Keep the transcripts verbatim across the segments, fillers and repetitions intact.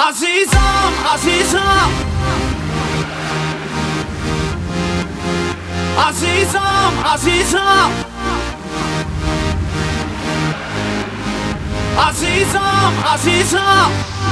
عزیزم عزیزم عزیزم عزیزم عزیزم عزیزم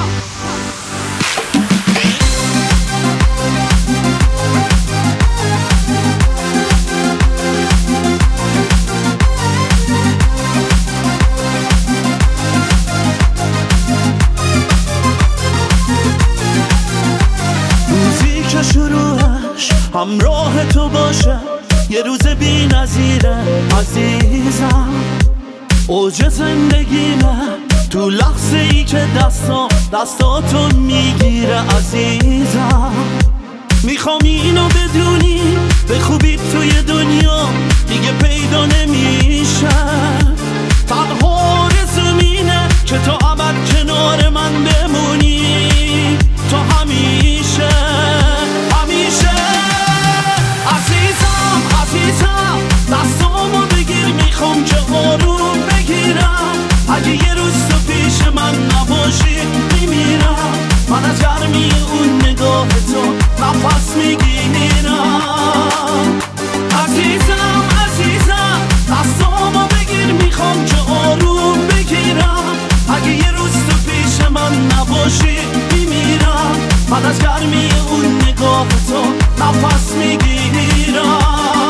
روزی که شروعش همراه تو باشه یه روز بی نظیره عزیزم، اوج زندگیمه تو لحظه ای که دستام دستاتو میگیره عزیزم. میخوام اینو بدونی به خوبی توی دنیا دیگه پیدا نمیشه، تنها رزومینه که تو ابد کنار من بمونی، تو همیشه همیشه. عزیزم عزیزم دستامو بگیر، میخوام که آروم بگیرم، اگه یه روز تو پیش من نباشی میمیرم، من از گرمی اون نگاه تو نفس میگیرم. عزیزم عزیزم دستامو بگیر، میخوام که آروم بگیرم، اگه یه روز تو پیش من نباشی میمیرم، من از گرمی اون نگاه تو نفس میگیرم.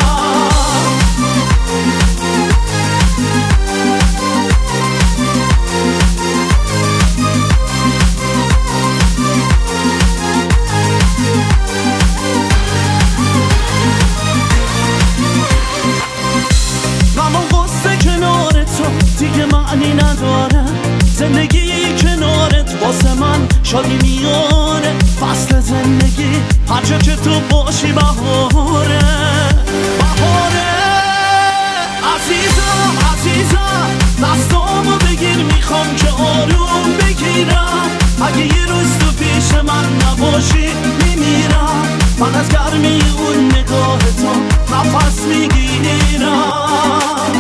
دیگه معنی نداره زندگی کنارت، واسه من شادی میاره، فصل زندگی هرچه که تو باشی بهاره بهاره. عزیزم عزیزم دستامو بگیر، میخوام که آروم بگیرم، اگه یه روز تو پیش من نباشی میمیرم، من از گرمی اون نگاه تو نفس میگیرم.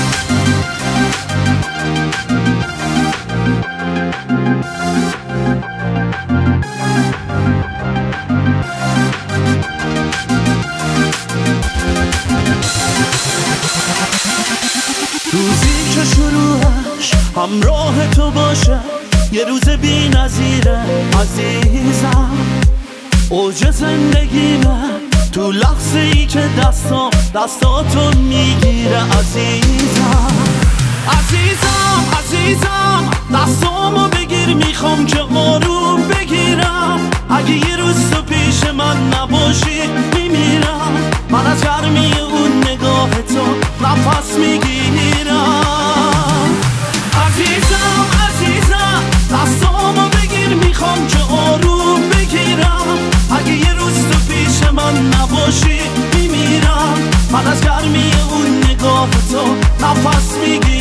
روزی که شروعش همراه تو باشه یه روز بی نظیره عزیزم، اوج زندگیمه تو لحظه ای که دستام دستاتو میگیره عزیزم. عزیزم عزیزم دستامو بگیر، میخوام که آروم بگیرم، اگه یه روز تو پیش من نباشی میمیرم، من از گرمی اون نگاه تو نفس میگیرم. عزیزم عزیزم دستامو بگیر، میخوام که آروم بگیرم، اگه یه روز تو پیش من نباشی میمیرم، من از گرمی اون نگاه تو نفس میگیرم.